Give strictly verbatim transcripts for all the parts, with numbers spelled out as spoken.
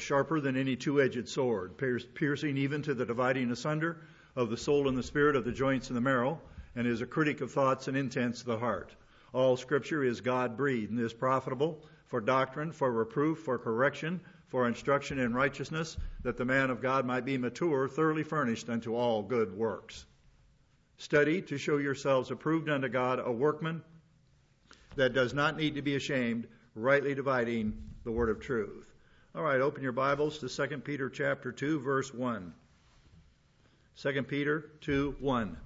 sharper than any two-edged sword, piercing even to the dividing asunder of the soul and the spirit, of the joints and the marrow, and is a critic of thoughts and intents of the heart. All Scripture is God-breathed and is profitable for doctrine, for reproof, for correction, for instruction in righteousness, that the man of God might be mature, thoroughly furnished unto all good works. Study to show yourselves approved unto God, a workman that does not need to be ashamed, rightly dividing the word of truth. All right, open your Bibles to Second Peter chapter two, verse one. Second Peter two, one.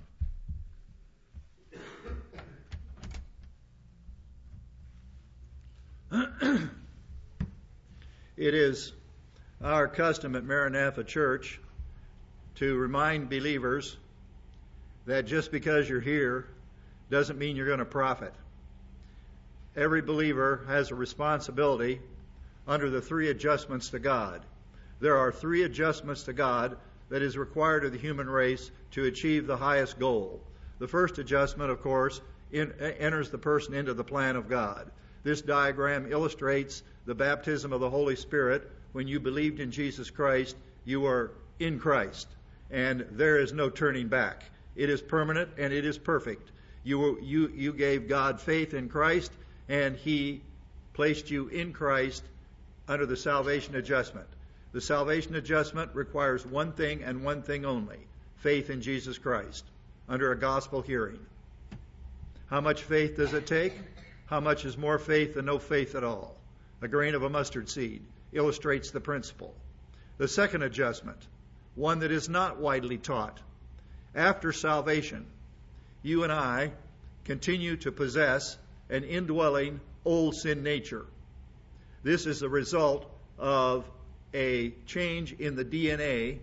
It is our custom at Maranatha Church to remind believers that just because you're here doesn't mean you're going to profit. Every believer has a responsibility under the three adjustments to God. There are three adjustments to God that is required of the human race to achieve the highest goal. The first adjustment, of course, in, enters the person into the plan of God. This diagram illustrates the baptism of the Holy Spirit. When you believed in Jesus Christ, you are in Christ, and there is no turning back. It is permanent and it is perfect. You, you, you gave God faith in Christ, and He placed you in Christ under the salvation adjustment. The salvation adjustment requires one thing and one thing only: faith in Jesus Christ under a gospel hearing. How much faith does it take? How much is more faith than no faith at all? A grain of a mustard seed illustrates the principle. The second adjustment, one that is not widely taught. After salvation, you and I continue to possess an indwelling old sin nature. This is the result of a change in the D N A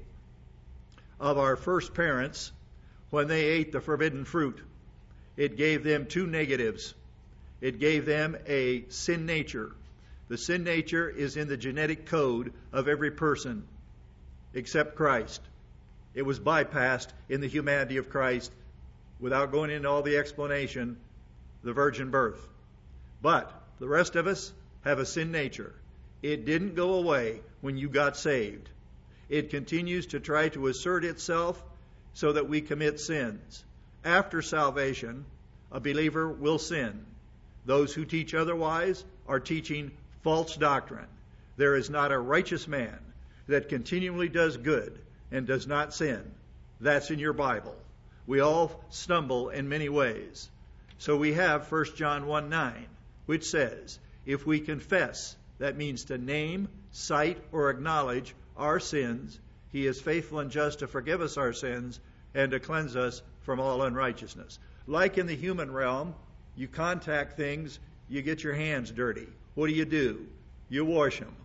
of our first parents when they ate the forbidden fruit. It gave them two negatives. It gave them a sin nature. The sin nature is in the genetic code of every person except Christ. It was bypassed in the humanity of Christ, without going into all the explanation, the virgin birth. But the rest of us have a sin nature. It didn't go away when you got saved. It continues to try to assert itself so that we commit sins. After salvation, a believer will sin. Those who teach otherwise are teaching false doctrine. There is not a righteous man that continually does good and does not sin. That's in your Bible. We all stumble in many ways. So we have First John one nine, which says, if we confess, that means to name, cite, or acknowledge our sins, He is faithful and just to forgive us our sins and to cleanse us from all unrighteousness. Like in the human realm, you contact things, you get your hands dirty. What do you do? You wash them.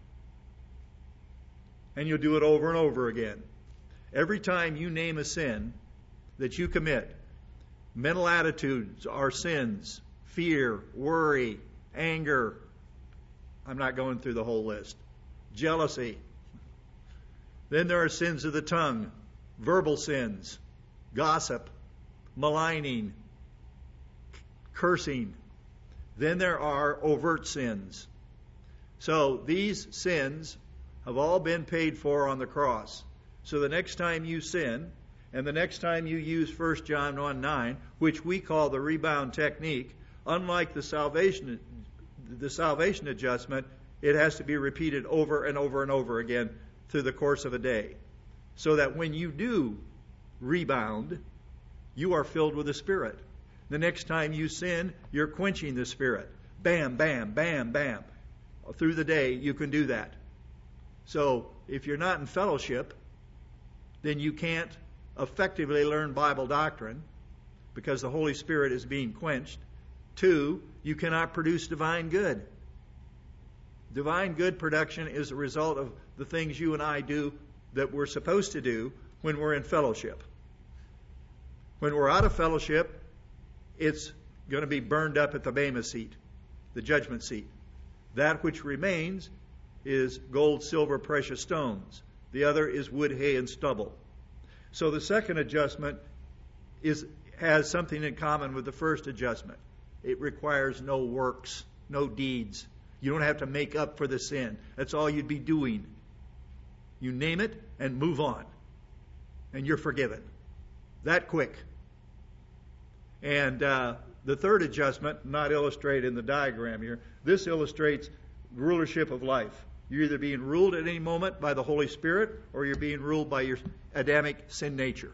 And you'll do it over and over again. Every time you name a sin that you commit, mental attitudes are sins: fear, worry, anger. I'm not going through the whole list. Jealousy. Then there are sins of the tongue, verbal sins, gossip, maligning, cursing. Then there are overt sins. So these sins have all been paid for on the cross. So the next time you sin, and the next time you use First John one nine, which we call the rebound technique, unlike the salvation the salvation adjustment, it has to be repeated over and over and over again through the course of a day. So that when you do rebound, you are filled with the Spirit. The next time you sin, you're quenching the Spirit. Bam, bam, bam, bam. Through the day, you can do that. So if you're not in fellowship, then you can't effectively learn Bible doctrine because the Holy Spirit is being quenched. Two, you cannot produce divine good. Divine good production is a result of the things you and I do that we're supposed to do when we're in fellowship. When we're out of fellowship, it's going to be burned up at the Bema seat, the judgment seat. That which remains is gold, silver, precious stones. The other is wood, hay, and stubble. So the second adjustment is has something in common with the first adjustment. It requires no works, no deeds. You don't have to make up for the sin. That's all you'd be doing. You name it and move on. And you're forgiven. That quick. And uh, the third adjustment, not illustrated in the diagram here, this illustrates rulership of life. You're either being ruled at any moment by the Holy Spirit or you're being ruled by your Adamic sin nature.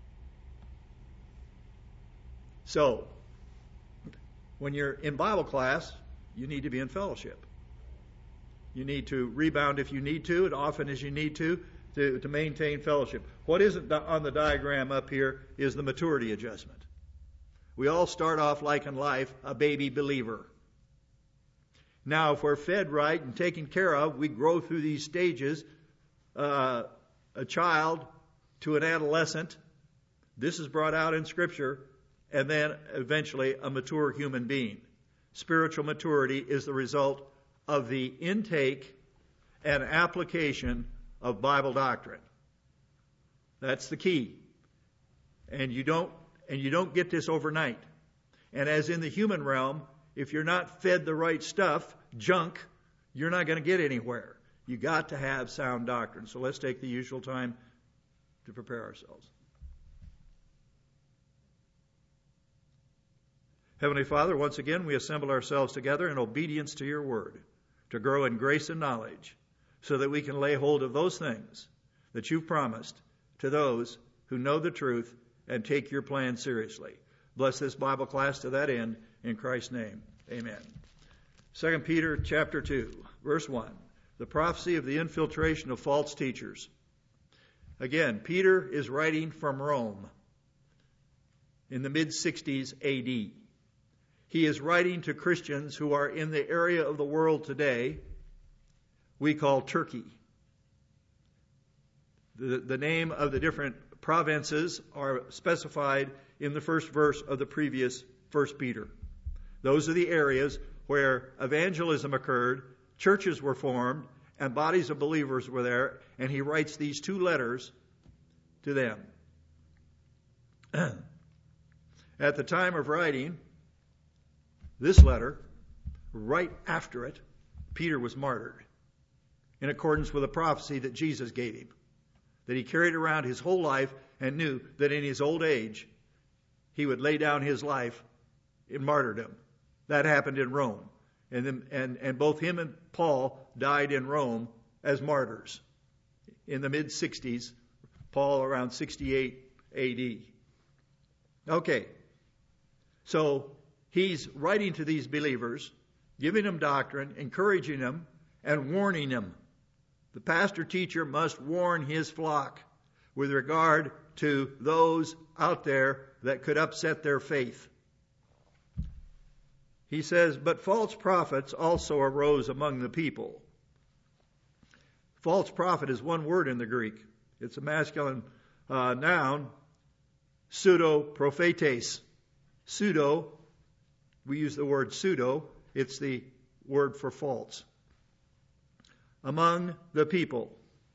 So, when you're in Bible class, you need to be in fellowship. You need to rebound if you need to, and often as you need to, to, to maintain fellowship. What isn't on the diagram up here is the maturity adjustment. We all start off like in life, a baby believer. Now, if we're fed right and taken care of, we grow through these stages, uh, a child to an adolescent. This is brought out in Scripture. And then eventually a mature human being. Spiritual maturity is the result of the intake and application of Bible doctrine. That's the key. And you don't and you don't get this overnight. And as in the human realm, if you're not fed the right stuff, junk, you're not going to get anywhere. You got to have sound doctrine. So let's take the usual time to prepare ourselves. Heavenly Father, once again we assemble ourselves together in obedience to your word, to grow in grace and knowledge, so that we can lay hold of those things that you've promised to those who know the truth and take your plan seriously. Bless this Bible class to that end, in Christ's name. Amen. Second Peter chapter two, verse one, the prophecy of the infiltration of false teachers. Again, Peter is writing from Rome in the mid sixties A D. He is writing to Christians who are in the area of the world today we call Turkey. The, the name of the different provinces are specified in the first verse of the previous First Peter. Those are the areas where evangelism occurred, churches were formed, and bodies of believers were there, and he writes these two letters to them. At the time of writing this letter, right after it, Peter was martyred in accordance with a prophecy that Jesus gave him, that he carried around his whole life and knew that in his old age he would lay down his life in martyrdom. That happened in Rome. And, then, and, and both him and Paul died in Rome as martyrs in the mid sixties, Paul around sixty-eight A D. Okay, so he's writing to these believers, giving them doctrine, encouraging them, and warning them. The pastor teacher must warn his flock with regard to those out there that could upset their faith. He says, but false prophets also arose among the people. False prophet is one word in the Greek. It's a masculine uh, noun, pseudo-prophetes. Pseudo, we use the word pseudo, it's the word for false. Among the people,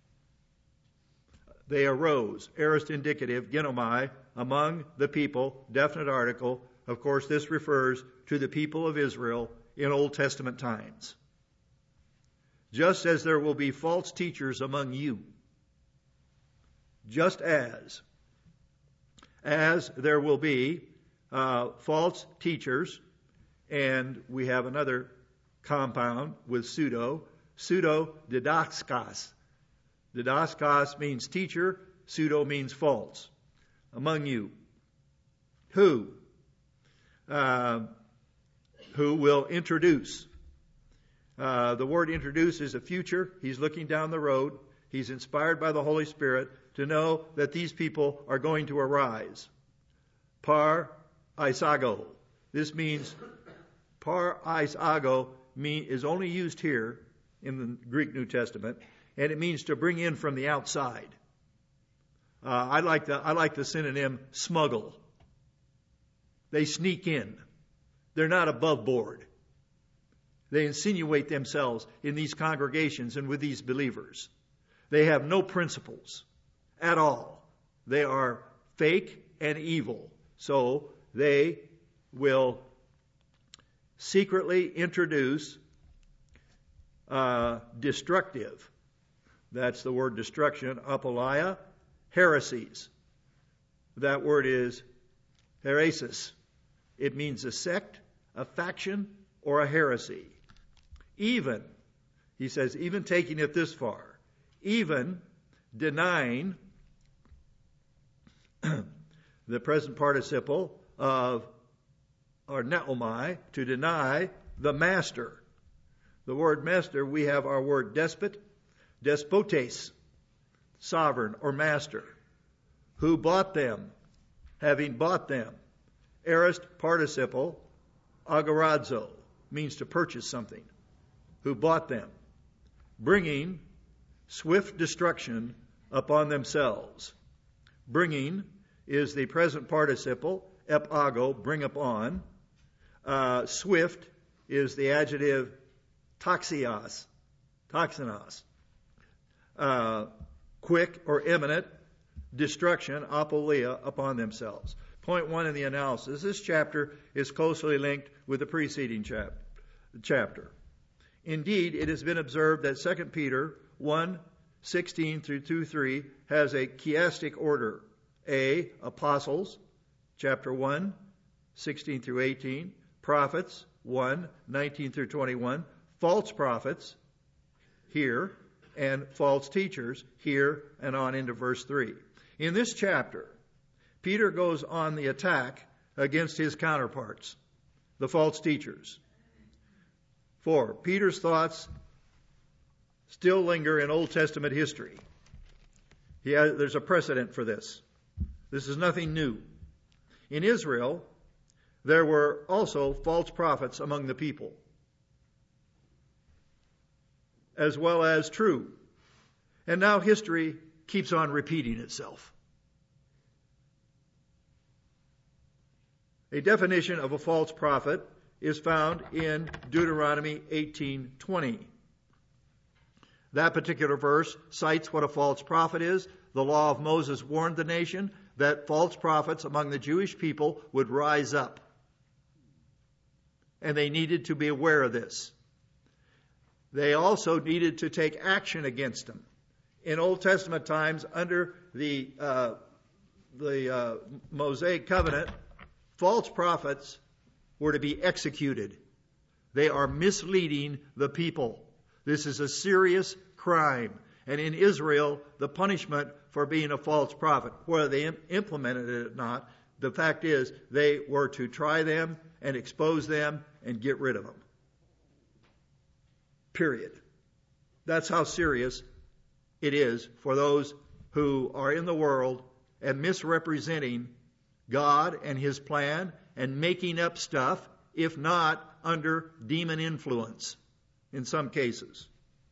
they arose. Aorist indicative, genomai, among the people, definite article. Of course, this refers to the people of Israel in Old Testament times. Just as there will be false teachers among you, just as, as there will be uh, false teachers, and we have another compound with pseudo, pseudo didaskos. Didaskos means teacher, pseudo means false. Among you, who? Uh, who will introduce. Uh, the word introduce is a future. He's looking down the road. He's inspired by the Holy Spirit to know that these people are going to arise. Par isago. This means, par isago mean, is only used here in the Greek New Testament, and it means to bring in from the outside. Uh, I like the I like the synonym smuggle. They sneak in. They're not above board. They insinuate themselves in these congregations and with these believers. They have no principles at all. They are fake and evil. So they will secretly introduce uh, destructive That's the word destruction. Apoleia, heresies. That word is heresis. It means a sect, a faction, or a heresy. Even, he says, even taking it this far, even denying the present participle of, or neomai, to deny the master. The word master, we have our word despot, despotes, sovereign or master, who bought them, having bought them. Aorist participle, agorazo, means to purchase something, who bought them, bringing swift destruction upon themselves. Bringing is the present participle, epago, bring upon. Uh, swift is the adjective toxios, toxinos. Uh, quick or imminent destruction, apoleia, upon themselves. Point one in the analysis. This chapter is closely linked with the preceding chap- chapter. Indeed, it has been observed that Second Peter one, sixteen through two three has a chiastic order. A, apostles, chapter one, sixteen through eighteen. Prophets, one, nineteen through twenty-one. False prophets, here, and false teachers, here, and on into verse three. In this chapter, Peter goes on the attack against his counterparts, the false teachers. Four, Peter's thoughts still linger in Old Testament history. He has, there's a precedent for this. This is nothing new. In Israel, there were also false prophets among the people, as well as true. And now history keeps on repeating itself. A definition of a false prophet is found in Deuteronomy eighteen twenty. That particular verse cites what a false prophet is. The law of Moses warned the nation that false prophets among the Jewish people would rise up. And they needed to be aware of this. They also needed to take action against them. In Old Testament times, under the uh, the uh, Mosaic covenant, false prophets were to be executed. They are misleading the people. This is a serious crime. And in Israel, the punishment for being a false prophet, whether they im- implemented it or not, the fact is they were to try them and expose them and get rid of them. Period. That's how serious it is for those who are in the world and misrepresenting God and His plan and making up stuff, if not under demon influence in some cases.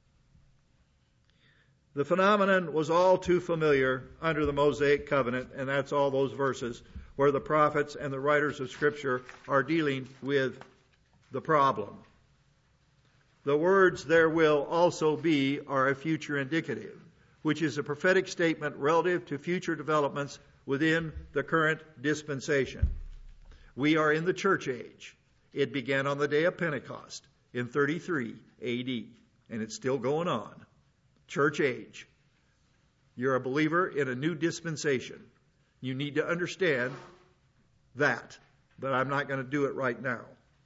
The phenomenon was all too familiar under the Mosaic covenant, and that's all those verses where the prophets and the writers of Scripture are dealing with the problem. The words "there will also be" are a future indicative, which is a prophetic statement relative to future developments within the current dispensation. We are in the church age. It began on the day of Pentecost in thirty-three A D, and it's still going on. Church age. You're a believer in a new dispensation. You need to understand that, but I'm not going to do it right now.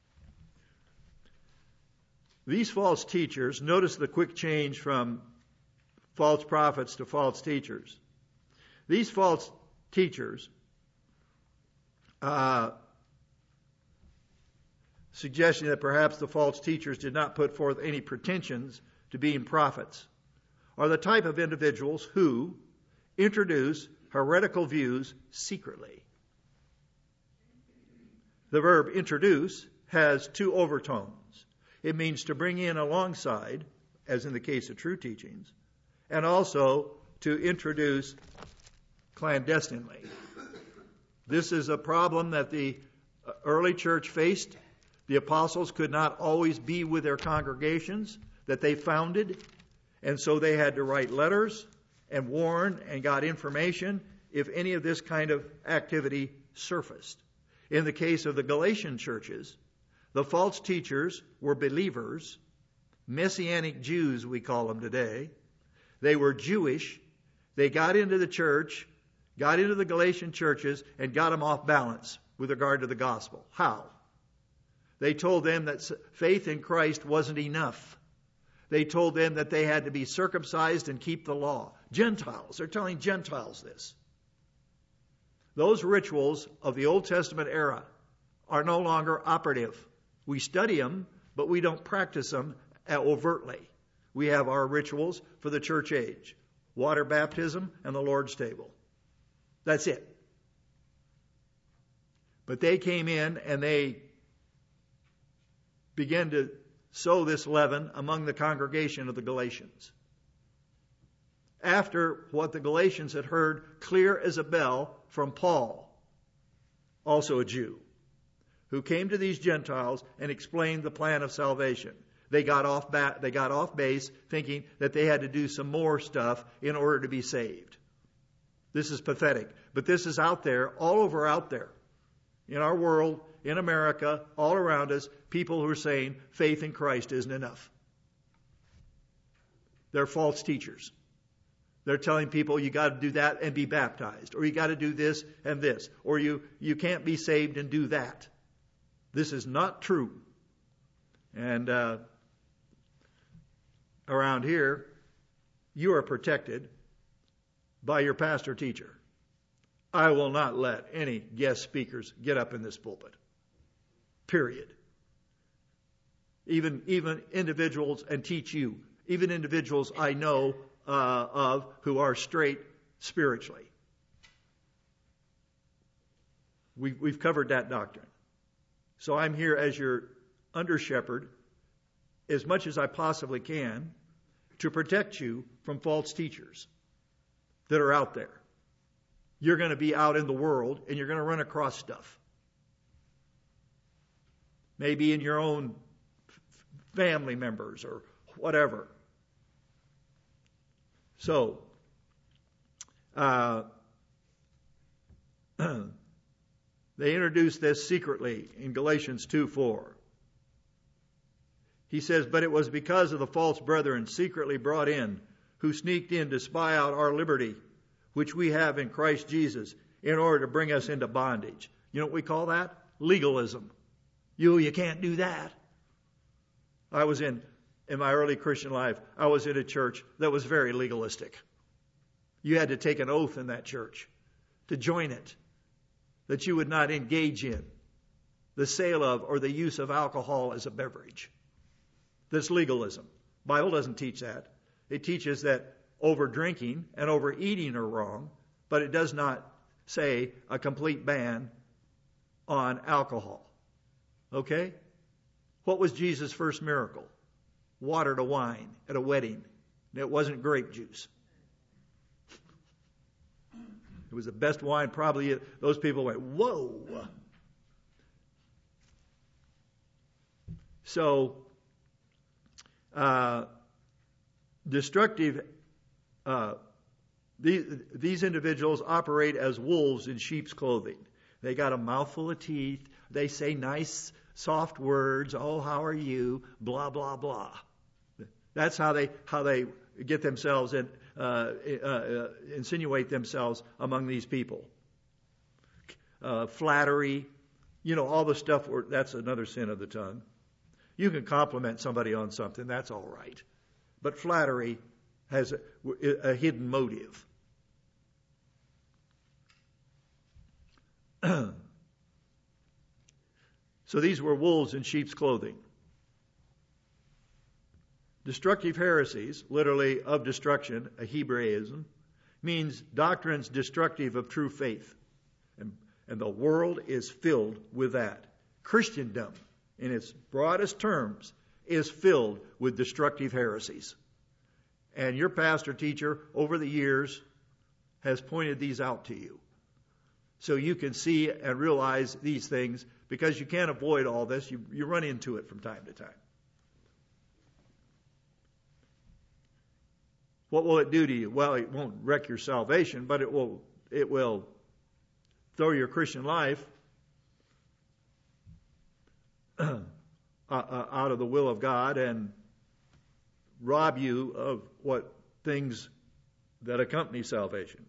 These false teachers, notice the quick change from false prophets to false teachers. These false teachers, uh, suggesting that perhaps the false teachers did not put forth any pretensions to being prophets, are the type of individuals who introduce heretical views secretly. The verb introduce has two overtones. It means to bring in alongside, as in the case of true teachings, and also to introduce clandestinely. This is a problem that the early church faced. The apostles could not always be with their congregations that they founded, and so they had to write letters and warn and got information if any of this kind of activity surfaced. In the case of the Galatian churches, the false teachers were believers, Messianic Jews we call them today. They were Jewish. They got into the church, got into the Galatian churches, and got them off balance with regard to the gospel. How? They told them that faith in Christ wasn't enough. They told them that they had to be circumcised and keep the law. Gentiles, they're telling Gentiles this. Those rituals of the Old Testament era are no longer operative. We study them, but we don't practice them overtly. We have our rituals for the church age. Water baptism and the Lord's table. That's it. But they came in and they began to sow this leaven among the congregation of the Galatians. After what the Galatians had heard clear as a bell from Paul, also a Jew, who came to these Gentiles and explained the plan of salvation. They got off ba- they got off base thinking that they had to do some more stuff in order to be saved. This is pathetic. But this is out there, all over out there. In our world, in America, all around us, people who are saying faith in Christ isn't enough. They're false teachers. They're telling people you got to do that and be baptized, or you got to do this and this, or you, you can't be saved and do that. This is not true. And uh, around here, you are protected by your pastor teacher. I will not let any guest speakers get up in this pulpit. Period. Even, even individuals, and teach you, even individuals I know uh, of who are straight spiritually. We, we've covered that doctrine. So I'm here as your under shepherd, as much as I possibly can, to protect you from false teachers that are out there. You're going to be out in the world and you're going to run across stuff. Maybe in your own family members or whatever. So, uh, they introduced this secretly in Galatians two four. He says, but it was because of the false brethren secretly brought in, who sneaked in to spy out our liberty, which we have in Christ Jesus, in order to bring us into bondage. You know what we call that? Legalism. You, you can't do that. I was in, in my early Christian life, I was in a church that was very legalistic. You had to take an oath in that church to join it, that you would not engage in the sale of or the use of alcohol as a beverage. This legalism. Bible doesn't teach that. It teaches that over drinking and overeating are wrong, but it does not say a complete ban on alcohol. Okay? What was Jesus' first miracle? Water to wine at a wedding. And it wasn't grape juice. It was the best wine probably. Those people went, whoa. So, uh, destructive, uh, these, these individuals operate as wolves in sheep's clothing. They got a mouthful of teeth. They say nice, soft words. Oh, how are you? Blah, blah, blah. That's how they, how they get themselves in, uh, uh, uh, insinuate themselves among these people. Uh, flattery, you know, all the stuff, where, that's another sin of the tongue. You can compliment somebody on something, that's all right. But flattery has a, a hidden motive. So these were wolves in sheep's clothing. Destructive heresies, literally of destruction, a Hebraism, means doctrines destructive of true faith. And, and the world is filled with that. Christendom, in its broadest terms, is filled with destructive heresies. And your pastor teacher over the years has pointed these out to you. So you can see and realize these things, because you can't avoid all this. You, you run into it from time to time. What will it do to you? Well, it won't wreck your salvation, but it will, it will throw your Christian life uh, uh, out of the will of God and rob you of what things that accompany salvation.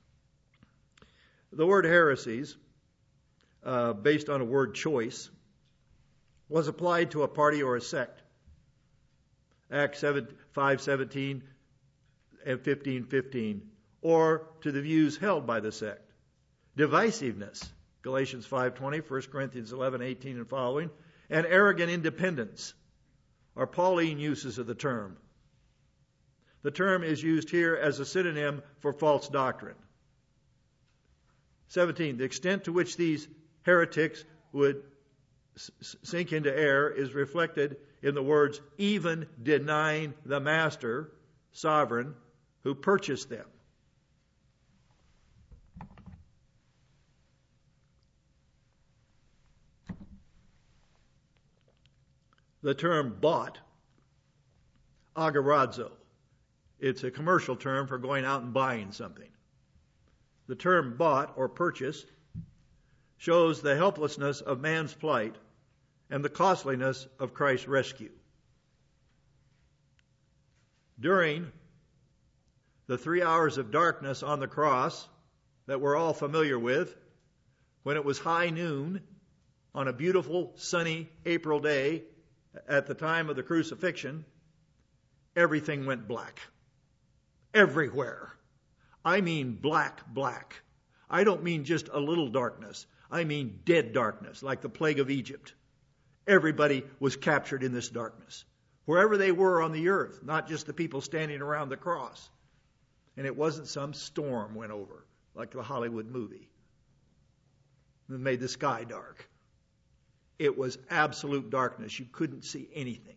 The word heresies, uh, based on a word choice, was applied to a party or a sect. Acts five seventeen and fifteen fifteen, or to the views held by the sect. Divisiveness, Galatians five twenty, First Corinthians eleven eighteen and following, and arrogant independence are Pauline uses of the term. The term is used here as a synonym for false doctrine. seventeen. The extent to which these heretics would s- sink into error is reflected in the words, even denying the master, sovereign, who purchased them. The term bought, agorazo. It's a commercial term for going out and buying something. The term bought or purchase shows the helplessness of man's plight and the costliness of Christ's rescue. During the three hours of darkness on the cross that we're all familiar with, when it was high noon on a beautiful sunny April day at the time of the crucifixion, everything went black. Everywhere. I mean black, black. I don't mean just a little darkness. I mean dead darkness, like the plague of Egypt. Everybody was captured in this darkness. Wherever they were on the earth, not just the people standing around the cross. And it wasn't some storm went over, like the Hollywood movie, that made the sky dark. It was absolute darkness. You couldn't see anything.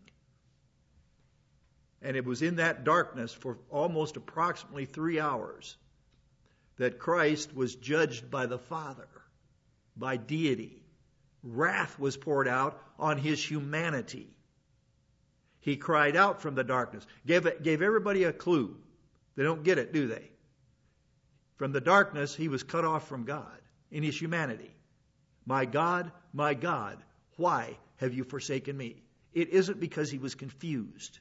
And it was in that darkness for almost approximately three hours that Christ was judged by the Father, by deity. Wrath was poured out on his humanity. He cried out from the darkness. Gave, gave everybody a clue. They don't get it, do they? From the darkness, he was cut off from God in his humanity. My God, my God, why have you forsaken me? It isn't because he was confused.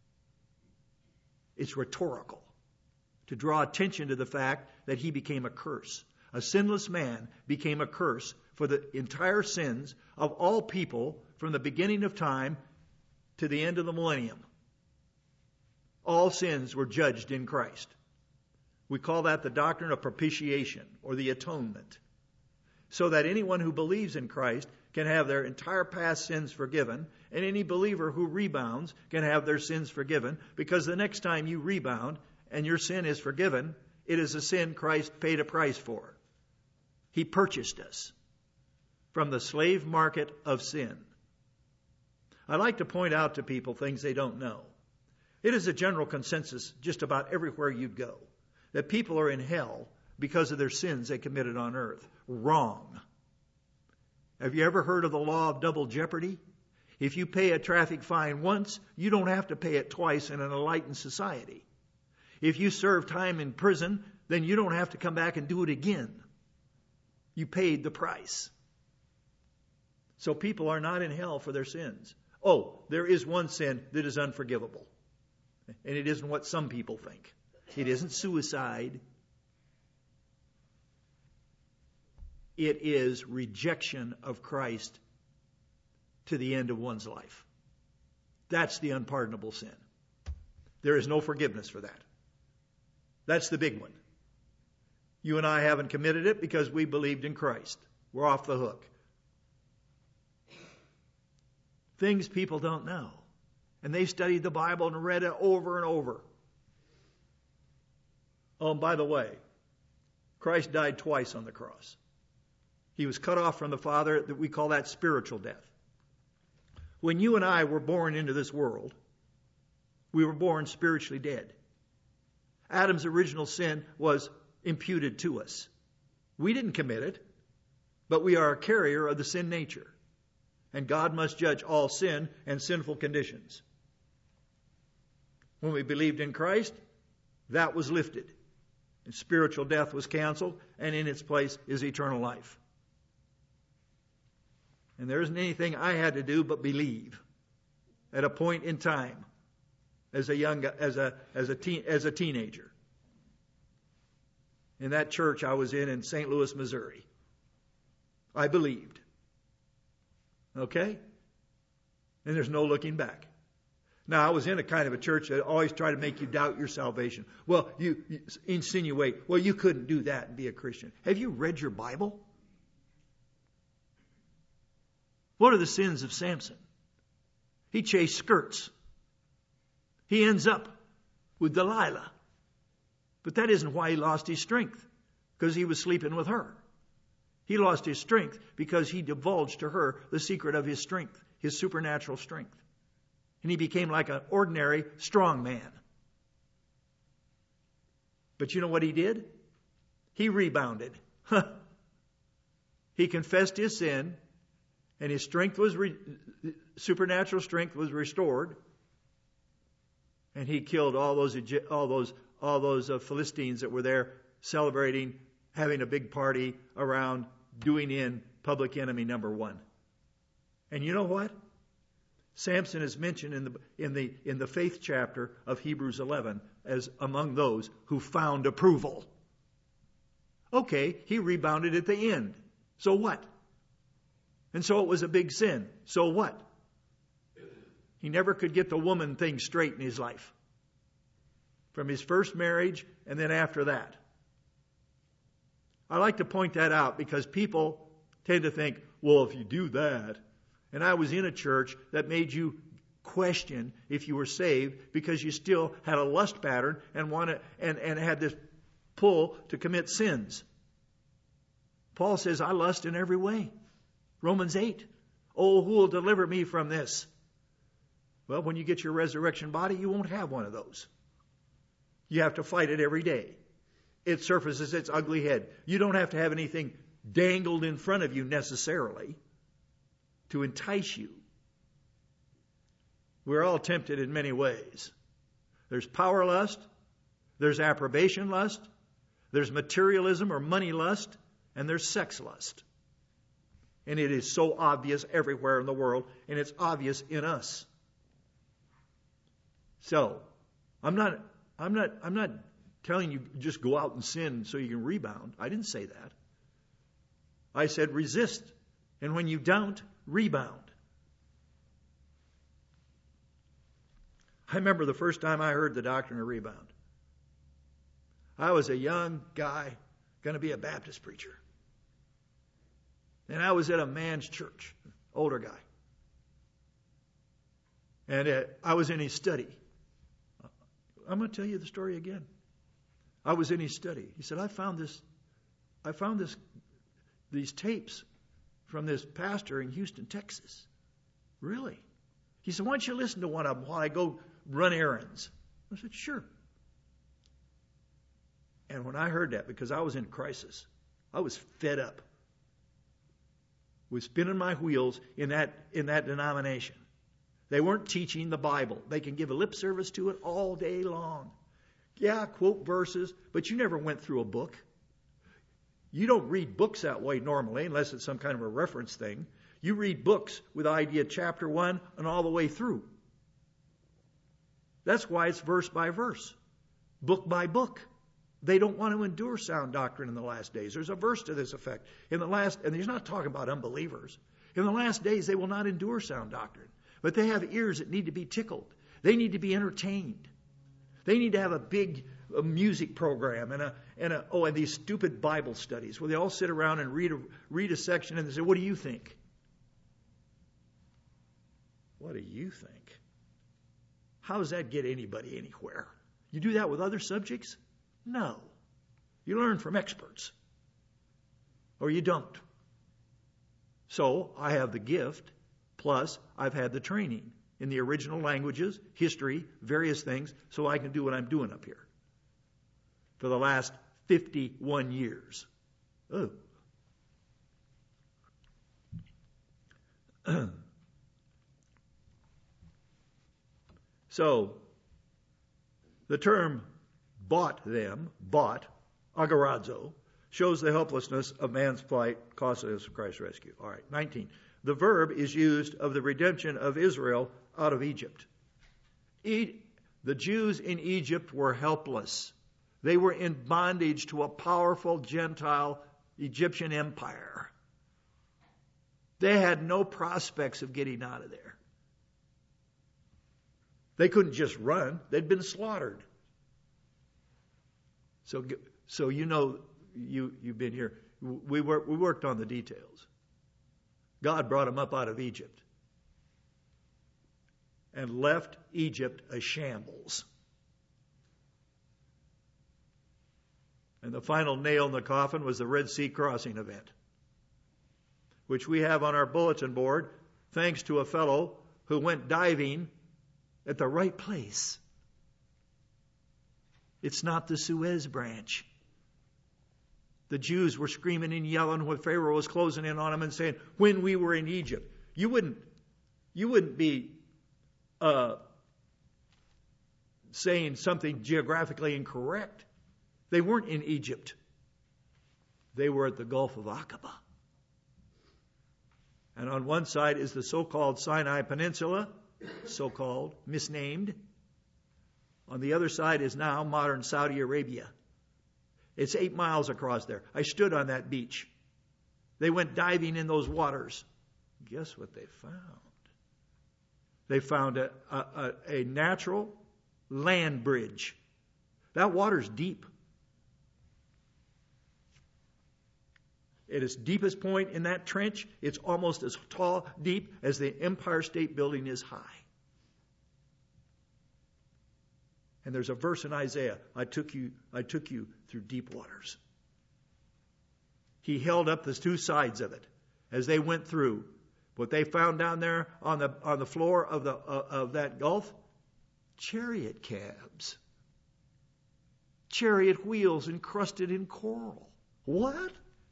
It's rhetorical to draw attention to the fact that he became a curse. A sinless man became a curse for the entire sins of all people from the beginning of time to the end of the millennium. All sins were judged in Christ. We call that the doctrine of propitiation or the atonement. So that anyone who believes in Christ can have their entire past sins forgiven, and any believer who rebounds can have their sins forgiven, because the next time you rebound and your sin is forgiven, it is a sin Christ paid a price for. He purchased us from the slave market of sin. I like to point out to people things they don't know. It is a general consensus just about everywhere you'd go that people are in hell because of their sins they committed on earth. Wrong. Have you ever heard of the law of double jeopardy? If you pay a traffic fine once, you don't have to pay it twice in an enlightened society. If you serve time in prison, then you don't have to come back and do it again. You paid the price. So people are not in hell for their sins. Oh, there is one sin that is unforgivable. And it isn't what some people think. It isn't suicide. It is rejection of Christ to the end of one's life. That's the unpardonable sin. There is no forgiveness for that. That's the big one. You and I haven't committed it because we believed in Christ. We're off the hook. Things people don't know. And they've studied the Bible and read it over and over. Oh, and by the way, Christ died twice on the cross. He was cut off from the Father. That we call that spiritual death. When you and I were born into this world, we were born spiritually dead. Adam's original sin was imputed to us. We didn't commit it, but we are a carrier of the sin nature. And God must judge all sin and sinful conditions. When we believed in Christ, that was lifted. And spiritual death was canceled, and in its place is eternal life. And there isn't anything I had to do but believe at a point in time as a young as a as a teen, as a teenager. In that church I was in in Saint Louis, Missouri. I believed. Okay? And there's no looking back. Now, I was in a kind of a church that always tried to make you doubt your salvation. Well, you, you insinuate, well, you couldn't do that and be a Christian. Have you read your Bible? What are the sins of Samson? He chased skirts. He ends up with Delilah. But that isn't why he lost his strength, because he was sleeping with her. He lost his strength because he divulged to her the secret of his strength, his supernatural strength. And he became like an ordinary strong man. But you know what he did? He rebounded. He confessed his sin, and his strength was re- supernatural strength was restored. And he killed all those all those all those uh, Philistines that were there celebrating, having a big party around, doing in public enemy number one. And you know what? Samson is mentioned in the in the in the faith chapter of Hebrews eleven as among those who found approval. Okay, he rebounded at the end. So what? And so it was a big sin. So what? He never could get the woman thing straight in his life. From his first marriage and then after that. I like to point that out because people tend to think, well, if you do that. And I was in a church that made you question if you were saved because you still had a lust pattern and wanted and, and had this pull to commit sins. Paul says, I lust in every way. Romans eight. Oh, who will deliver me from this? Well, when you get your resurrection body, you won't have one of those. You have to fight it every day. It surfaces its ugly head. You don't have to have anything dangled in front of you necessarily to entice you. We're all tempted in many ways. There's power lust, there's approbation lust, there's materialism or money lust, and there's sex lust. And it is so obvious everywhere in the world, and it's obvious in us. So, I'm not I'm not I'm not telling you just go out and sin so you can rebound. I didn't say that. I said resist. And when you don't, rebound. I remember the first time I heard the doctrine of rebound. I was a young guy, going to be a Baptist preacher. And I was at a man's church, older guy. And uh, I was in his study. I'm going to tell you the story again. I was in his study. He said, I found this, I found this, these tapes from this pastor in Houston, Texas. Really? He said, why don't you listen to one of them while I go run errands? I said, sure. And when I heard that, because I was in crisis, I was fed up with spinning my wheels in that in that denomination. They weren't teaching the Bible. They can give a lip service to it all day long. Yeah, quote verses, but you never went through a book. You don't read books that way normally, unless it's some kind of a reference thing. You read books with idea chapter one and all the way through. That's why it's verse by verse, book by book. They don't want to endure sound doctrine in the last days. There's a verse to this effect. In the last, and he's not talking about unbelievers. In the last days, they will not endure sound doctrine. But they have ears that need to be tickled. They need to be entertained. They need to have a big a music program and a and a oh and these stupid Bible studies where they all sit around and read a read a section and they say, "What do you think?" What do you think? How does that get anybody anywhere? You do that with other subjects? No. You learn from experts. Or you don't. So I have the gift, plus I've had the training in the original languages, history, various things, so I can do what I'm doing up here for the last fifty-one years. Oh. So, the term bought them, bought, agorazo, shows the helplessness of man's plight, costly of Christ's rescue. All right, nineteen. The verb is used of the redemption of Israel out of Egypt. E- The Jews in Egypt were helpless. They were in bondage to a powerful Gentile Egyptian empire. They had no prospects of getting out of there. They couldn't just run. They'd been slaughtered. So, so you know, you, you've been here. We, work, we worked on the details. God brought them up out of Egypt and left Egypt a shambles. And the final nail in the coffin was the Red Sea crossing event, which we have on our bulletin board, thanks to a fellow who went diving at the right place. It's not the Suez branch. The Jews were screaming and yelling when Pharaoh was closing in on them and saying, when we were in Egypt. You wouldn't, you wouldn't be uh, saying something geographically incorrect. They weren't in Egypt. They were at the Gulf of Aqaba. And on one side is the so-called Sinai Peninsula, so-called, misnamed. On the other side is now modern Saudi Arabia. It's eight miles across there. I stood on that beach. They went diving in those waters. Guess what they found? They found a, a, a natural land bridge. That water's deep. At its deepest point in that trench, it's almost as tall, deep as the Empire State Building is high. And there's a verse in Isaiah, I took you, I took you through deep waters. He held up the two sides of it as they went through. What they found down there on the on the floor of the uh, of that gulf, chariot cabs, chariot wheels encrusted in coral. What?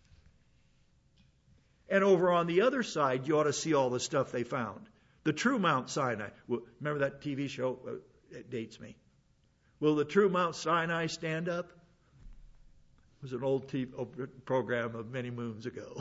And over on the other side, you ought to see all the stuff they found. The true Mount Sinai. Well, remember that T V show? It dates me. Will the true Mount Sinai stand up? It was an old T V program of many moons ago.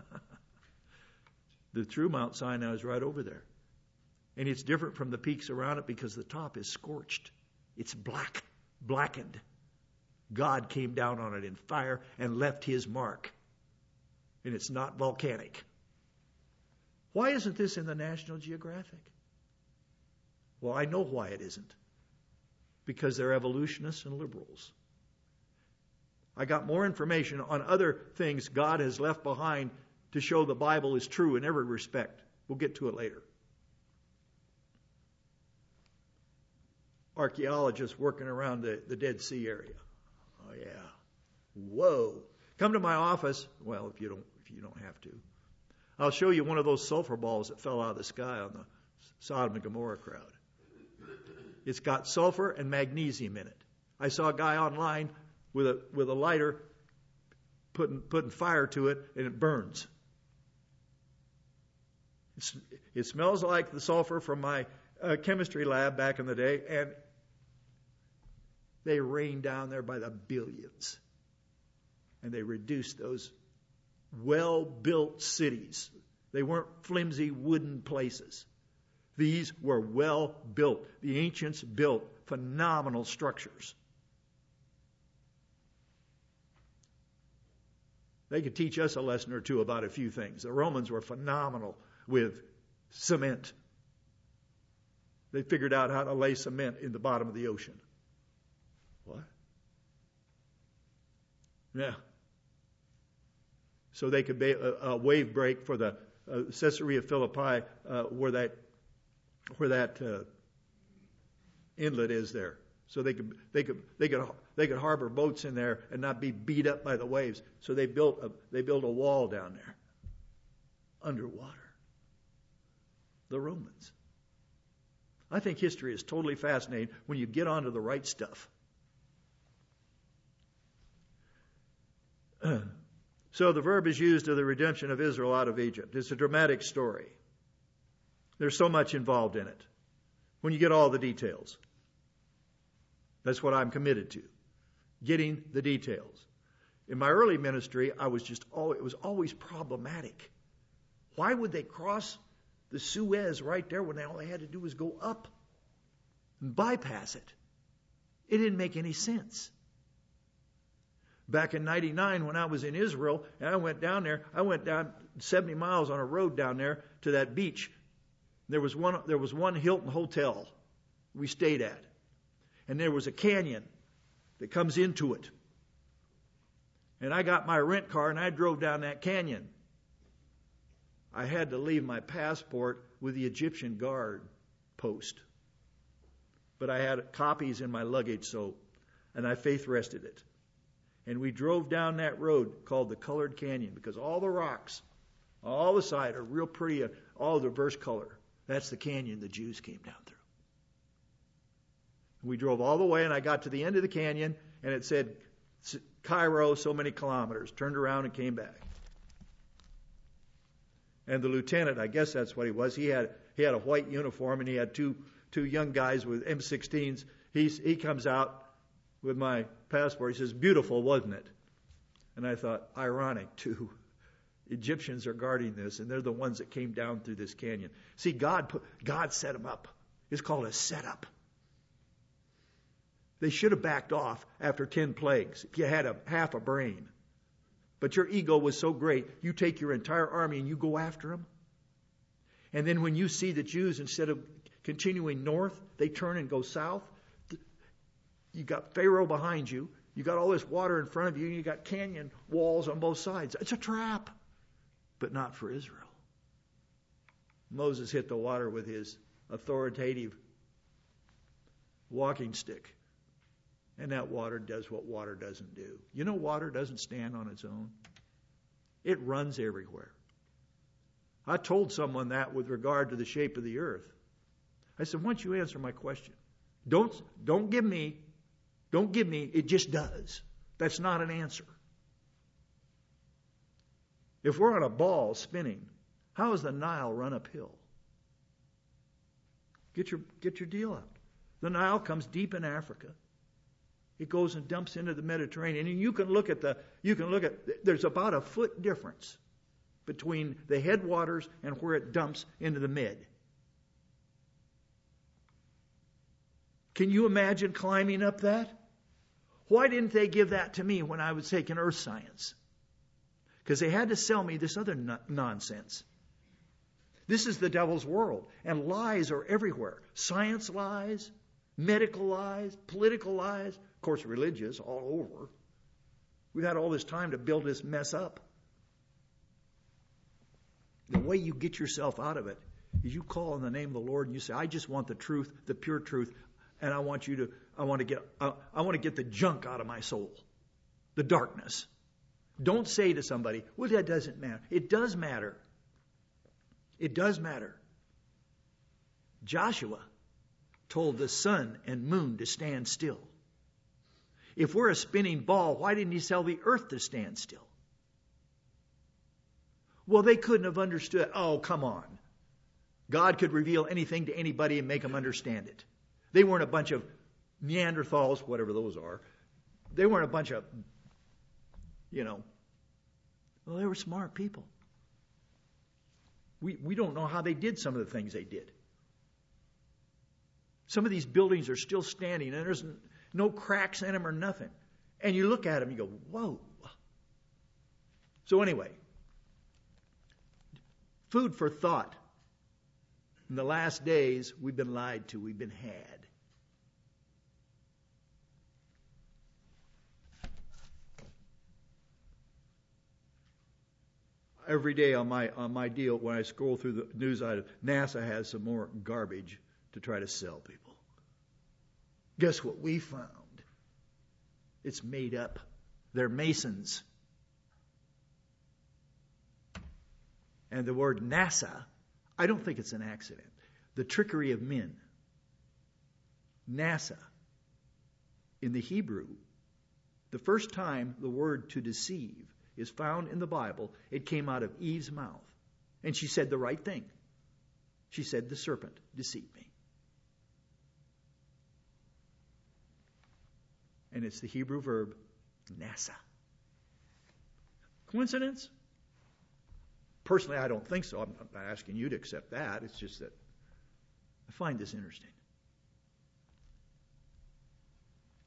The true Mount Sinai is right over there. And it's different from the peaks around it because the top is scorched. It's black, blackened. God came down on it in fire and left his mark. And it's not volcanic. Why isn't this in the National Geographic? Well, I know why it isn't. Because they're evolutionists and liberals. I got more information on other things God has left behind to show the Bible is true in every respect. We'll get to it later. Archaeologists working around the, the Dead Sea area. Oh yeah. Whoa. Come to my office. Well, if you don't if you don't have to. I'll show you one of those sulfur balls that fell out of the sky on the Sodom and Gomorrah crowd. It's got sulfur and magnesium in it. I saw a guy online with a with a lighter putting putting fire to it, and it burns. It's, it smells like the sulfur from my uh, chemistry lab back in the day, and they rain down there by the billions. And they reduced those well-built cities. They weren't flimsy wooden places. These were well-built. The ancients built phenomenal structures. They could teach us a lesson or two about a few things. The Romans were phenomenal with cement. They figured out how to lay cement in the bottom of the ocean. What? Yeah. So they could be a, a wave break for the uh, Caesarea Philippi, uh, where that where that uh, inlet is there. So they could they could they could they could harbor boats in there and not be beat up by the waves. So they built a they built a wall down there, underwater. The Romans. I think history is totally fascinating when you get onto the right stuff. So the verb is used of the redemption of Israel out of Egypt. It's a dramatic story. There's so much involved in it. When you get all the details. That's what I'm committed to. Getting the details. In my early ministry, I was just always, it was always problematic. Why would they cross the Suez right there when all they had to do was go up and bypass it? It didn't make any sense. Back in ninety-nine, when I was in Israel, and I went down there, I went down seventy miles on a road down there to that beach. There was one, there was one Hilton hotel we stayed at. And there was a canyon that comes into it. And I got my rent car and I drove down that canyon. I had to leave my passport with the Egyptian guard post. But I had copies in my luggage, so, and I faith rested it. And we drove down that road called the Colored Canyon because all the rocks, all the side are real pretty, all diverse color. That's the canyon the Jews came down through. We drove all the way, and I got to the end of the canyon, and it said Cairo, so many kilometers. Turned around and came back. And the lieutenant, I guess that's what he was. He had he had a white uniform, and he had two two young guys with M sixteens. He's, he comes out with my passport. He says, "Beautiful, wasn't it?" And I thought, ironic, too. Egyptians are guarding this, and they're the ones that came down through this canyon. See, God put, God set them up. It's called a setup. They should have backed off after ten plagues if you had a half a brain. But your ego was so great, you take your entire army and you go after them. And then when you see the Jews, instead of continuing north, they turn and go south. You got Pharaoh behind you. You got all this water in front of you. And you got canyon walls on both sides. It's a trap, but not for Israel. Moses hit the water with his authoritative walking stick. And that water does what water doesn't do. You know, water doesn't stand on its own. It runs everywhere. I told someone that with regard to the shape of the earth. I said, why don't you answer my question? Don't, don't give me, don't give me, it just does. That's not an answer. If we're on a ball spinning, how does the Nile run uphill? Get your, get your deal out. The Nile comes deep in Africa. It goes and dumps into the Mediterranean. And you can look at the, you can look at, there's about a foot difference between the headwaters and where it dumps into the mid. Can you imagine climbing up that? Why didn't they give that to me when I was taking earth science? Because they had to sell me this other no- nonsense. This is the devil's world. And lies are everywhere. Science lies, medical lies, political lies, of course religious, all over. We've had all this time to build this mess up. The way you get yourself out of it is you call on the name of the Lord and you say, I just want the truth, the pure truth, and I want you to, I want to get, uh, I want to get the junk out of my soul, the darkness. Don't say to somebody, well, that doesn't matter. It does matter. It does matter. Joshua told the sun and moon to stand still. If we're a spinning ball, why didn't he tell the earth to stand still? Well, they couldn't have understood. Oh, come on. God could reveal anything to anybody and make them understand it. They weren't a bunch of Neanderthals, whatever those are. They weren't a bunch of, you know, well, they were smart people. We, we don't know how they did some of the things they did. Some of these buildings are still standing and there's no cracks in them or nothing. And you look at them and you go, whoa. So anyway, food for thought. In the last days, we've been lied to. We've been had. Every day on my on my deal, when I scroll through the news item, NASA has some more garbage to try to sell people. Guess what we found? It's made up. They're Masons. And the word NASA, I don't think it's an accident. The trickery of men. NASA. In the Hebrew, the first time the word to deceive is found in the Bible, it came out of Eve's mouth. And she said the right thing. She said, the serpent deceived me. And it's the Hebrew verb, NASA. Coincidence? Personally, I don't think so. I'm not asking you to accept that. It's just that I find this interesting.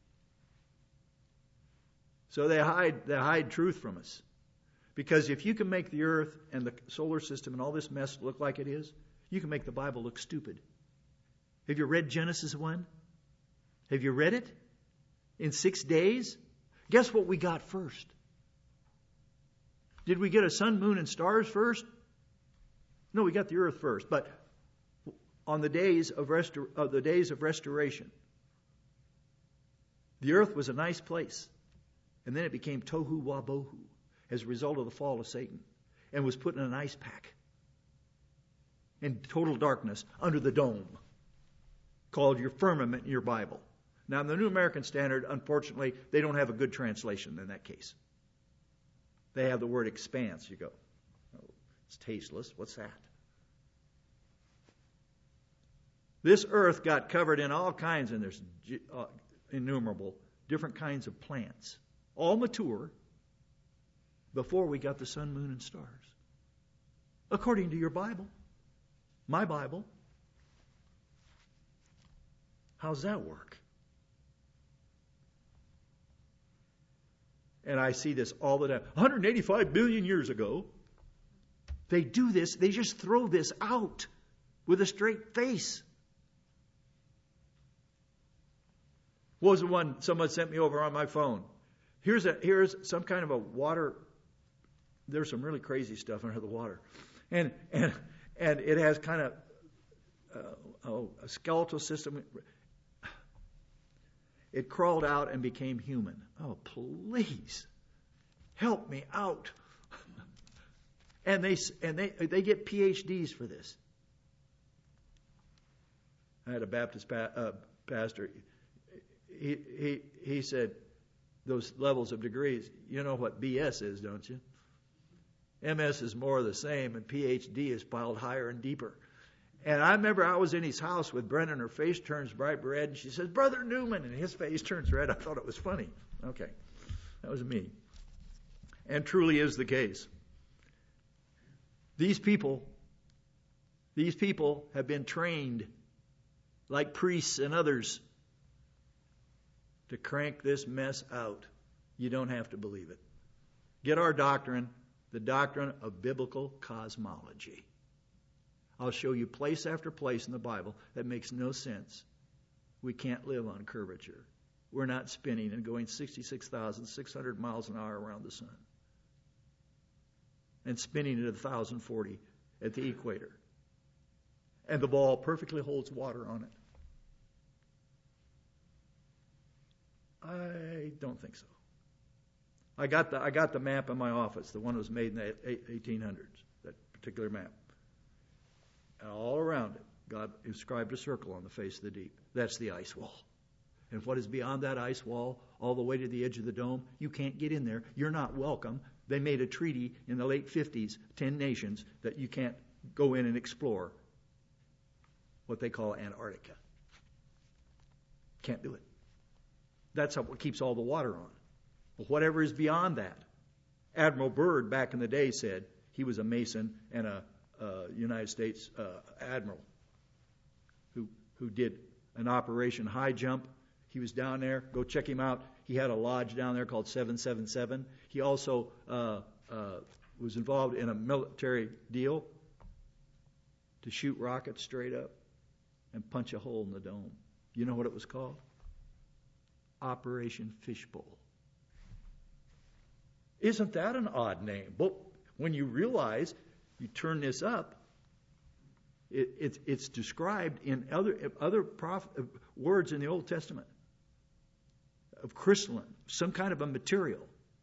So they hide, they hide truth from us. Because if you can make the earth and the solar system and all this mess look like it is, you can make the Bible look stupid. Have you read Genesis one? Have you read it? In six days? Guess what we got first? Did we get a sun, moon, and stars first? No, we got the earth first. But on the days of, restor- of the days of restoration, the earth was a nice place. And then it became tohu wabohu as a result of the fall of Satan, and was put in an ice pack in total darkness under the dome, called your firmament in your Bible. Now, in the New American Standard, unfortunately, they don't have a good translation in that case. They have the word expanse. You go, oh, it's tasteless. What's that? This earth got covered in all kinds, and there's uh, innumerable different kinds of plants, all mature, before we got the sun, moon, and stars. According to your Bible. My Bible. How's that work? And I see this all the time. one hundred eighty-five billion years ago. They do this. They just throw this out with a straight face. What was the one someone sent me over on my phone? Here's a here's some kind of a water. There's some really crazy stuff under the water, and and and it has kind of uh, oh, a skeletal system. It crawled out and became human. Oh, please help me out. and they and they they get P H Ds for this. I had a Baptist pa- uh, pastor. He he he said, those levels of degrees. You know what B S is, don't you? M S is more of the same, and P H D is piled higher and deeper. And I remember I was in his house with Brenda, and her face turns bright red, and she says, Brother Newman, and his face turns red. I thought it was funny. Okay, that was me. And truly is the case. These people, these people have been trained, like priests and others, to crank this mess out. You don't have to believe it. Get our doctrine, the doctrine of biblical cosmology. I'll show you place after place in the Bible that makes no sense. We can't live on curvature. We're not spinning and going sixty-six thousand six hundred miles an hour around the sun. And spinning at one thousand forty at the equator. And the ball perfectly holds water on it. I don't think so. I got the I got the map in my office, the one that was made in the eighteen hundreds, that particular map. And all around it, God inscribed a circle on the face of the deep. That's the ice wall. And what is beyond that ice wall, all the way to the edge of the dome, you can't get in there. You're not welcome. They made a treaty in the late fifties, ten nations, that you can't go in and explore what they call Antarctica. Can't do it. That's what keeps all the water on. But whatever is beyond that, Admiral Byrd back in the day said he was a Mason and a uh, United States uh, admiral who who did an Operation High Jump. He was down there. Go check him out. He had a lodge down there called seven seven seven. He also uh, uh, was involved in a military deal to shoot rockets straight up and punch a hole in the dome. You know what it was called? Operation Fishbowl. Isn't that an odd name? But when you realize, you turn this up, it, it, it's described in other other prof, uh, words in the Old Testament of crystalline, some kind of a material.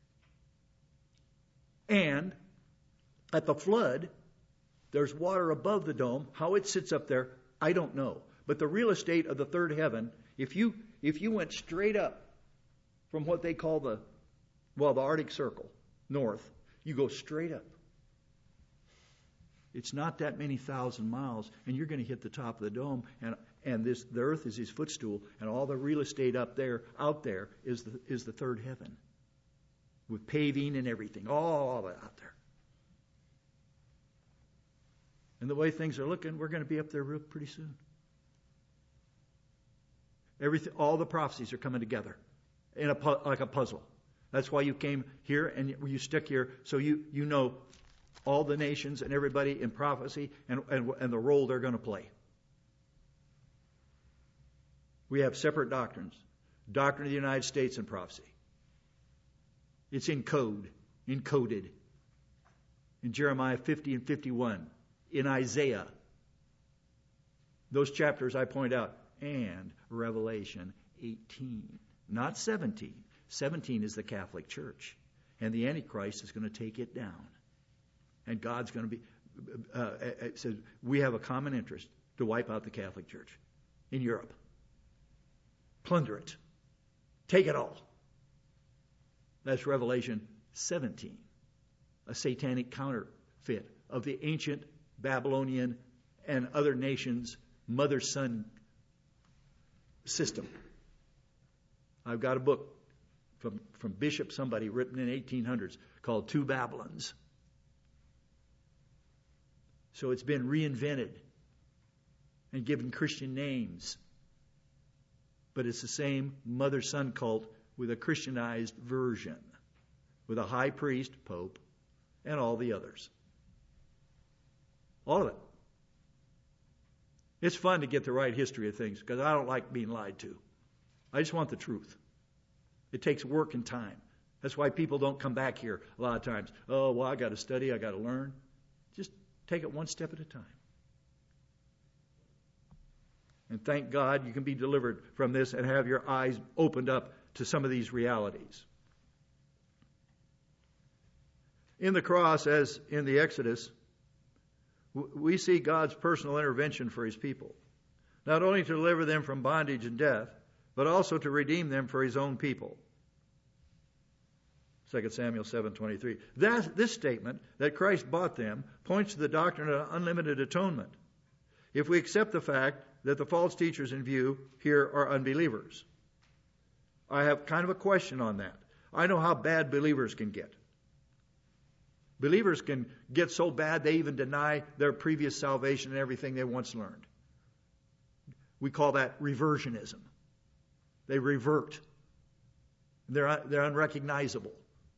And at the flood, there's water above the dome. How it sits up there, I don't know. But the real estate of the third heaven, if you if you went straight up from what they call the, well, the Arctic Circle, north, you go straight up. It's not that many thousand miles, and you're going to hit the top of the dome, and and this the earth is his footstool, and all the real estate up there, out there, is the is the third heaven, with paving and everything, all of it out there. And the way things are looking, we're going to be up there real pretty soon. Everything, all the prophecies are coming together in a like a puzzle. That's why you came here and you stick here, so you, you know all the nations and everybody in prophecy and, and, and the role they're going to play. We have separate doctrines. Doctrine of the United States and prophecy. It's in code, encoded. In Jeremiah fifty and fifty-one. In Isaiah. Those chapters I point out. And Revelation eighteen. Not seventeen. seventeen is the Catholic Church. And the Antichrist is going to take it down. And God's going to be... Uh, it says we have a common interest to wipe out the Catholic Church in Europe. Plunder it. Take it all. That's Revelation seventeen. A satanic counterfeit of the ancient Babylonian and other nations' mother-son system. I've got a book from, from Bishop somebody written in eighteen hundreds called Two Babylons. So it's been reinvented and given Christian names. But it's the same mother-son cult with a Christianized version, with a high priest, pope, and all the others. All of it. It's fun to get the right history of things because I don't like being lied to. I just want the truth. It takes work and time. That's why people don't come back here a lot of times. Oh, well, I got to study, I got to learn. Just take it one step at a time. And thank God you can be delivered from this and have your eyes opened up to some of these realities. In the cross, as in the Exodus, we see God's personal intervention for His people. Not only to deliver them from bondage and death, but also to redeem them for His own people. Second Samuel seven twenty-three. That, this statement, that Christ bought them, points to the doctrine of unlimited atonement. If we accept the fact that the false teachers in view here are unbelievers. I have kind of a question on that. I know how bad believers can get. Believers can get so bad they even deny their previous salvation and everything they once learned. We call that reversionism. They revert. They're, they're unrecognizable.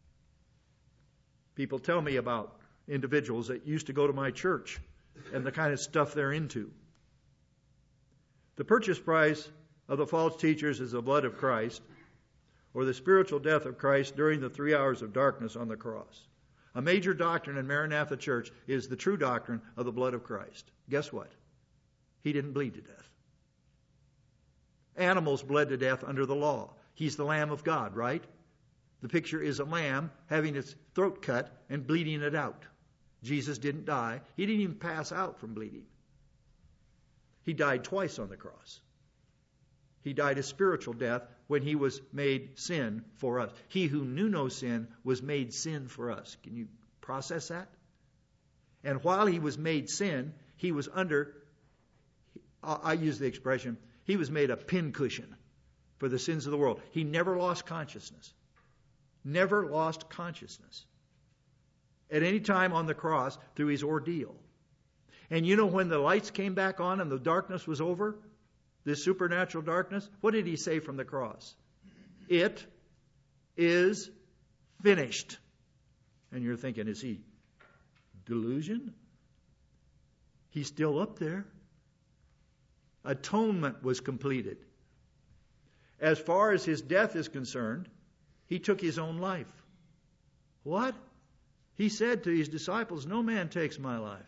People tell me about individuals that used to go to my church and the kind of stuff they're into. The purchase price of the false teachers is the blood of Christ, or the spiritual death of Christ during the three hours of darkness on the cross. A major doctrine in Maranatha Church is the true doctrine of the blood of Christ. Guess what? He didn't bleed to death. Animals bled to death under the law. He's the Lamb of God, right? The picture is a lamb having its throat cut and bleeding it out. Jesus didn't die. He didn't even pass out from bleeding. He died twice on the cross. He died a spiritual death when He was made sin for us. He who knew no sin was made sin for us. Can you process that? And while He was made sin, He was under, I use the expression, He was made a pincushion for the sins of the world. He never lost consciousness. Never lost consciousness. At any time on the cross through His ordeal. And you know when the lights came back on and the darkness was over, this supernatural darkness, what did He say from the cross? It is finished. And you're thinking, is He delusion? He's still up there. Atonement was completed. As far as His death is concerned, He took His own life. What? He said to His disciples, no man takes my life.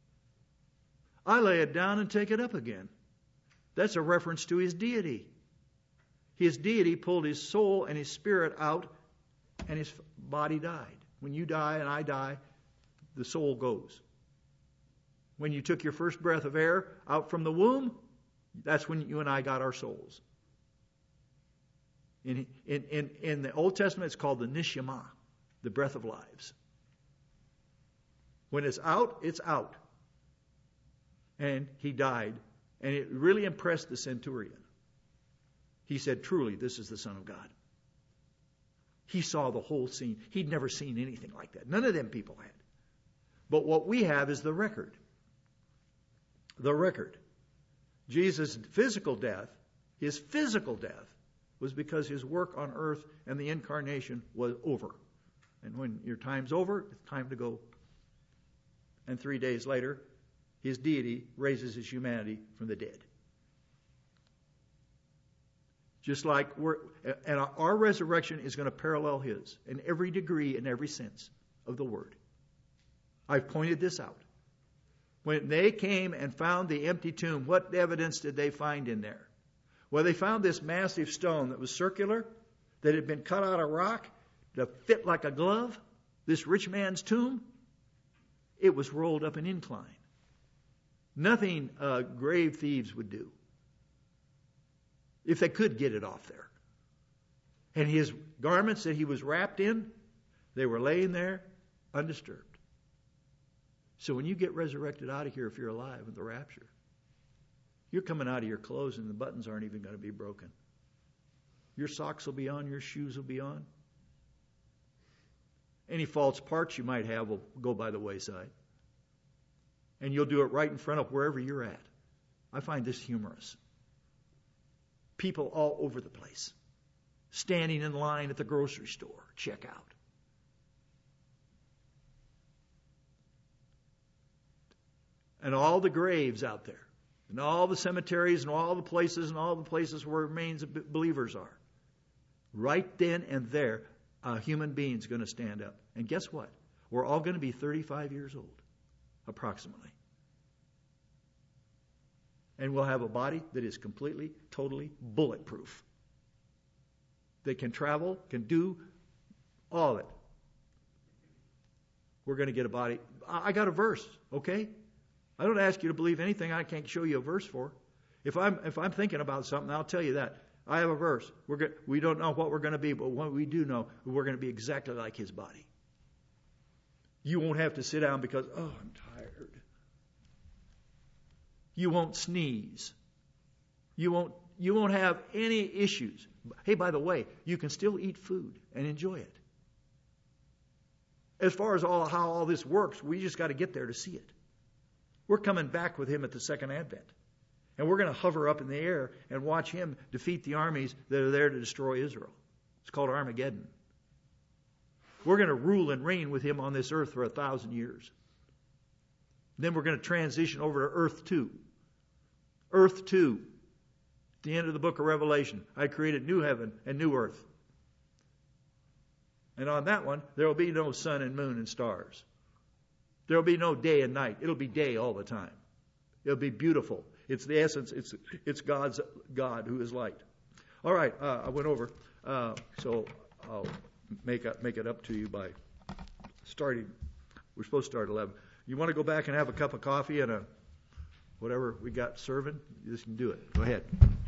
I lay it down and take it up again. That's a reference to His deity. His deity pulled His soul and His spirit out, and His body died. When you die and I die, the soul goes. When you took your first breath of air out from the womb, that's when you and I got our souls. In, in, in, in the Old Testament, it's called the neshama, the breath of lives. When it's out, it's out. And He died. And it really impressed the centurion. He said, truly, this is the Son of God. He saw the whole scene. He'd never seen anything like that. None of them people had. But what we have is the record. The record. Jesus' physical death, His physical death, was because his work on earth and the incarnation was over. And when your time's over, it's time to go. And three days later, his deity raises his humanity from the dead. Just like we're, and our resurrection is going to parallel his in every degree and every sense of the word. I've pointed this out. When they came and found the empty tomb, what evidence did they find in there? Well, they found this massive stone that was circular, that had been cut out of rock to fit like a glove. This rich man's tomb, it was rolled up an incline. Nothing uh, grave thieves would do, if they could get it off there. And his garments that he was wrapped in, they were laying there undisturbed. So when you get resurrected out of here, if you're alive in the rapture, you're coming out of your clothes and the buttons aren't even going to be broken. Your socks will be on, your shoes will be on. Any false parts you might have will go by the wayside. And you'll do it right in front of wherever you're at. I find this humorous. People all over the place, standing in line at the grocery store, check out. And all the graves out there, and all the cemeteries, and all the places, and all the places where remains of believers are. Right then and there, a human being's going to stand up. And guess what? We're all going to be thirty-five years old, approximately. And we'll have a body that is completely, totally bulletproof. That can travel, can do all of it. We're going to get a body. I got a verse, okay? I don't ask you to believe anything I can't show you a verse for. If I'm if I'm thinking about something, I'll tell you that. I have a verse. We're go- we don't know what we're going to be, but what we do know, we're going to be exactly like his body. You won't have to sit down because, oh, I'm tired. You won't sneeze. You won't you won't have any issues. Hey, by the way, you can still eat food and enjoy it. As far as all how all this works, we just got to get there to see it. We're coming back with him at the second advent. And we're going to hover up in the air and watch him defeat the armies that are there to destroy Israel. It's called Armageddon. We're going to rule and reign with him on this earth for a thousand years. Then we're going to transition over to Earth two. Earth two. At the end of the book of Revelation, I created new heaven and new earth. And on that one, there will be no sun and moon and stars. There will be no day and night. It'll be day all the time. It'll be beautiful. It's the essence. It's it's God's God who is light. All right, uh, I went over, uh, so I'll make up, make it up to you by starting. We're supposed to start at eleven. You want to go back and have a cup of coffee and a whatever we got serving? You just can do it. Go ahead.